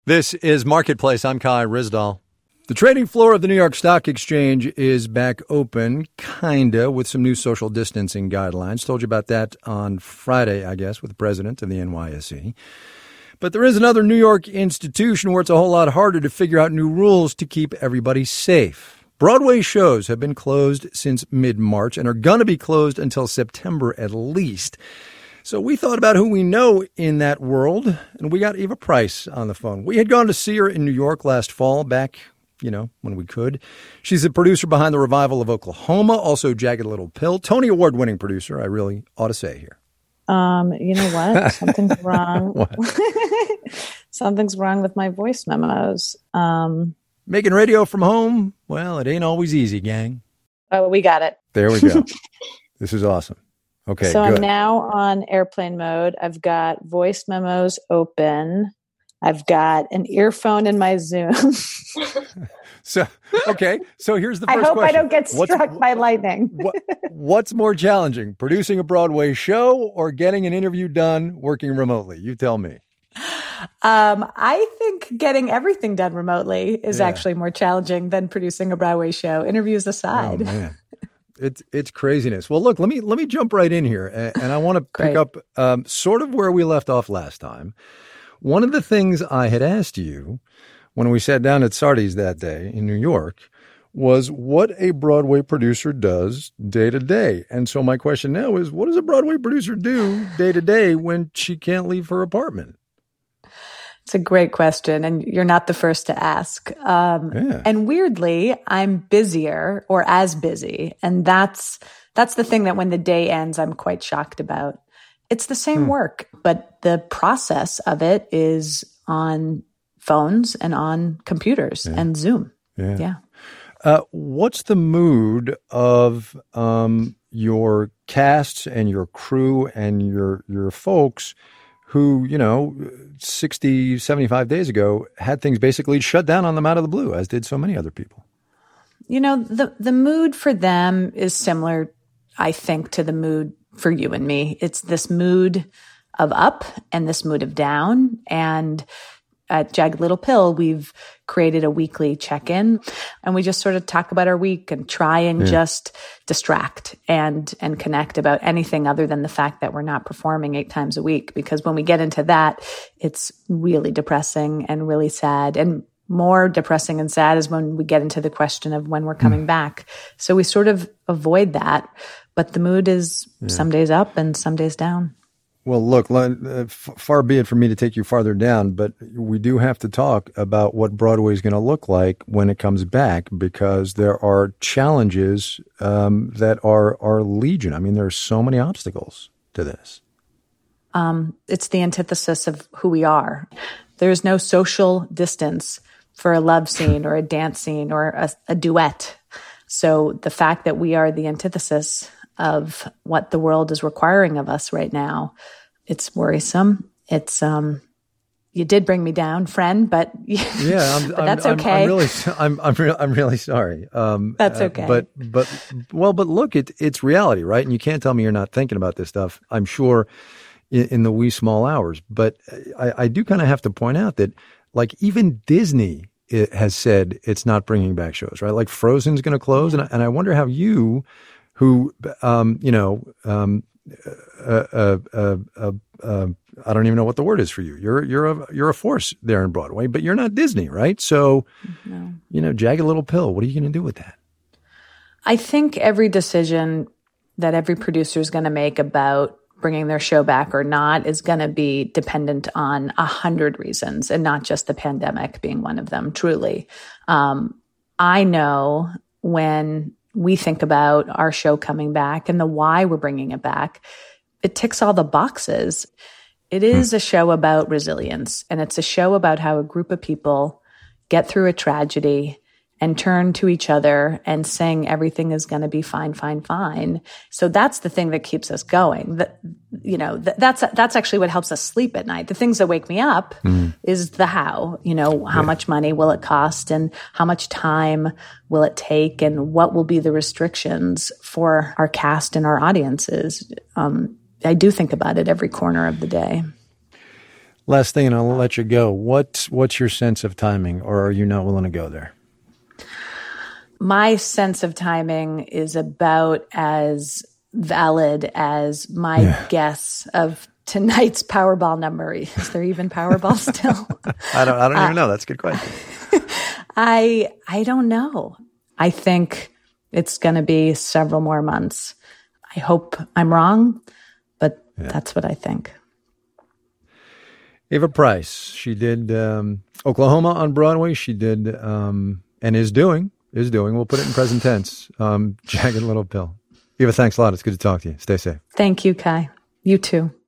This is Marketplace. I'm Kai Ryssdal. The trading floor of the New York Stock Exchange is back open, kinda, with some new social distancing guidelines. Told you about that on Friday, I guess, with the president of the NYSE. But there is another New York institution where it's a whole lot harder to figure out new rules to keep everybody safe. Broadway shows have been closed since mid-March and are going to be closed until September at least. So we thought about who we know in that world, and we got Eva Price on the phone. We had gone to see her in New York last fall, back, when we could. She's the producer behind the revival of Oklahoma, also Jagged Little Pill, Tony Award-winning producer, I really ought to say here. You know what? Something's wrong. What? Something's wrong with my voice memos. Making radio from home? Well, it ain't always easy, gang. Oh, we got it. There we go. This is awesome. Okay, so good. I'm now on airplane mode. I've got voice memos open. I've got an earphone in my Zoom. So here's the first question. I hope I don't get struck by lightning. What's more challenging, producing a Broadway show or getting an interview done working remotely? You tell me. I think getting everything done remotely is actually more challenging than producing a Broadway show, interviews aside. Oh, man. It's craziness. Well, look, let me jump right in here, and I want to pick up sort of where we left off last time. One of the things I had asked you when we sat down at Sardi's that day in New York was what a Broadway producer does day to day. And so my question now is, what does a Broadway producer do day to day when she can't leave her apartment? It's a great question, and you're not the first to ask. And weirdly, I'm busier or as busy, and that's the thing that when the day ends, I'm quite shocked about. It's the same work, but the process of it is on phones and on computers and Zoom. Yeah. What's the mood of your casts and your crew and your folks who, 60, 75 days ago had things basically shut down on them out of the blue, as did so many other people? The mood for them is similar, I think, to the mood for you and me. It's this mood of up and this mood of down. And at Jagged Little Pill, we've created a weekly check-in, and we just sort of talk about our week and try and just distract and connect about anything other than the fact that we're not performing 8 times a week. Because when we get into that, it's really depressing and really sad. And more depressing and sad is when we get into the question of when we're coming back. So we sort of avoid that. But the mood is some days up and some days down. Well, look, far be it from me to take you farther down, but we do have to talk about what Broadway is going to look like when it comes back, because there are challenges that are legion. I mean, there are so many obstacles to this. It's the antithesis of who we are. There's no social distance for a love scene or a dance scene or a duet. So the fact that we are the antithesis of what the world is requiring of us right now, it's worrisome. It's you did bring me down, friend, but that's okay. I'm really sorry. That's okay. But look, it's reality, right? And you can't tell me you're not thinking about this stuff, I'm sure, in the wee small hours. But I do kind of have to point out that, like, even Disney has said it's not bringing back shows, right? Like Frozen's going to close, and I wonder how you, who, I don't even know what the word is for you. You're a force there in Broadway, but you're not Disney, right? So, Jagged Little Pill, what are you going to do with that? I think every decision that every producer is going to make about bringing their show back or not is going to be dependent on 100 reasons, and not just the pandemic being one of them, truly. I know when we think about our show coming back and the why we're bringing it back, it ticks all the boxes. It is a show about resilience, and it's a show about how a group of people get through a tragedy and turn to each other and sing everything is going to be fine, fine, fine. So that's the thing that keeps us going. That's actually what helps us sleep at night. The things that wake me up is the how. How much money will it cost, and how much time will it take, and what will be the restrictions for our cast and our audiences. I do think about it every corner of the day. Last thing, and I'll let you go. What's your sense of timing, or are you not willing to go there? My sense of timing is about as valid as my guess of tonight's Powerball number. Is there even Powerball still? I don't even know. That's a good question. I don't know. I think it's going to be several more months. I hope I'm wrong, but that's what I think. Eva Price, she did Oklahoma on Broadway. She did and is doing, we'll put it in present tense, Jagged Little Pill. Eva, thanks a lot. It's good to talk to you. Stay safe. Thank you, Kai. You too.